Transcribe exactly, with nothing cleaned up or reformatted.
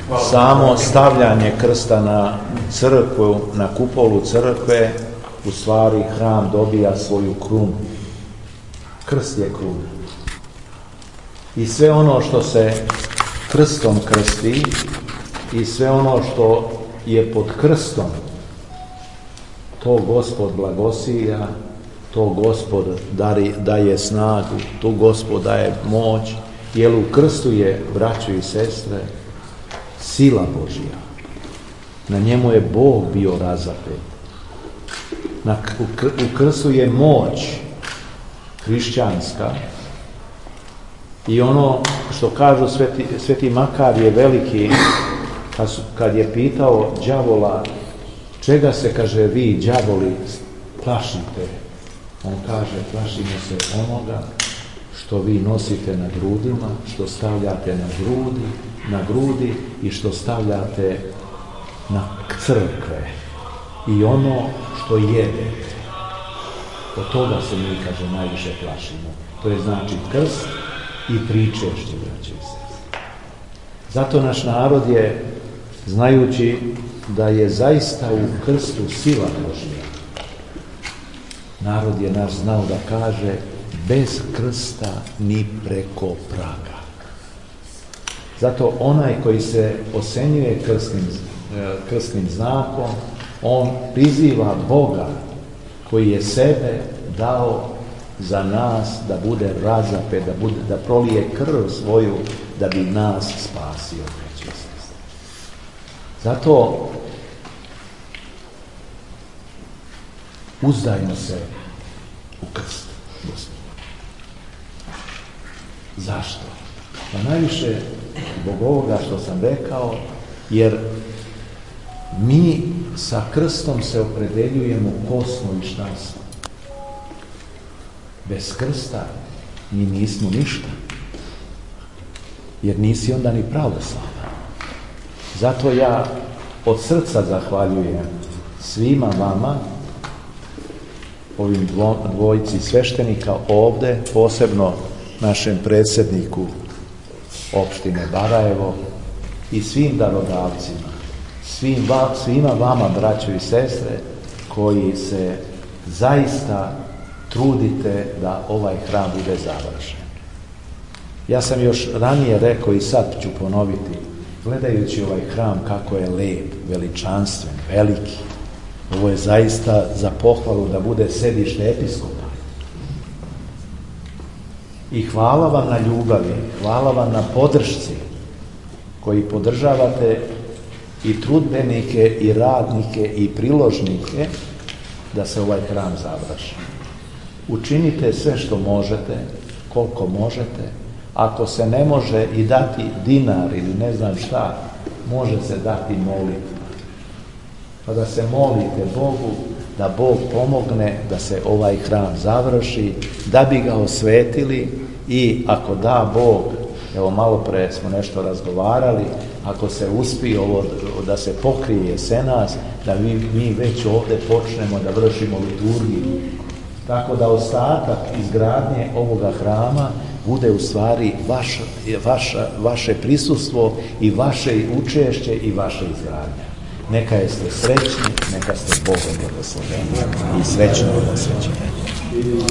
samo stavljanje krsta na crkvu, na kupolu crkve, u stvari hram dobija svoju krunu. Krst je kruna. I sve ono što se krstom krsti i sve ono što je pod krstom, to Gospod blagosilja, to Gospod dari, daje snagu, to Gospod daje moć, jer u krstu je, braćo i sestre, sila Božja. Na njemu je Bog bio razapet. Na, u, u krstu je moć hrišćanska i ono što kažu sveti, sveti Makar je veliki, kad, su, kad je pitao đavola čega se, kaže, vi đavoli plašite, on kaže plašimo se onoga što vi nosite na grudima, što stavljate na grudi, na grudi i što stavljate na crkve i ono što jedete. Od toga se mi, kaže, najviše plašimo. To je znači krst i pričešće, braće i sestre. Zato naš narod je, znajući da je zaista u krstu sila Božja, narod je naš znao da kaže bez krsta ni preko praga. Zato onaj koji se osenjuje krstnim, krstnim znakom, on priziva Boga koji je sebe dao za nas da bude razapet, da, bude, da prolije krv svoju da bi nas spasio. Zato uzdajmo se u krst. Zašto? Pa najviše zbog ovoga što sam rekao, jer mi sa krstom se opredeljujemo ko smo i šta smo. Bez krsta mi nismo ništa, jer nisi onda ni pravoslavan. Zato ja od srca zahvaljujem svima vama, ovim dvojici sveštenika ovde, posebno našem predsjedniku opštine Barajevo i svim darodavcima, svim va, svima vama, braćo i sestre, koji se zaista trudite da ovaj hram bude završen. Ja sam još ranije rekao i sad ću ponoviti, gledajući ovaj hram kako je lep, veličanstven, veliki, ovo je zaista za pohvalu da bude sedište episkopa. I hvala vam na ljubavi, hvala vam na podršci koji podržavate i trudbenike i radnike i priložnike da se ovaj hram završi. Učinite sve što možete, koliko možete. Ako se ne može i dati dinar ili ne znam šta, može se dati molitva. Pa da se molite Bogu, da Bog pomogne da se ovaj hram završi, da bi ga osvetili i ako da Bog, evo malo pre smo nešto razgovarali, ako se uspije ovo da se pokrije jesenas, da mi, mi već ovdje počnemo da vršimo liturgiju. Tako da ostatak izgradnje ovoga hrama bude u stvari vaš, vaša, vaše prisustvo i vaše učešće i vaše izgradnje. Neka jeste srećni, neka ste Bogom blagosloveni i srećno blagosvećeni.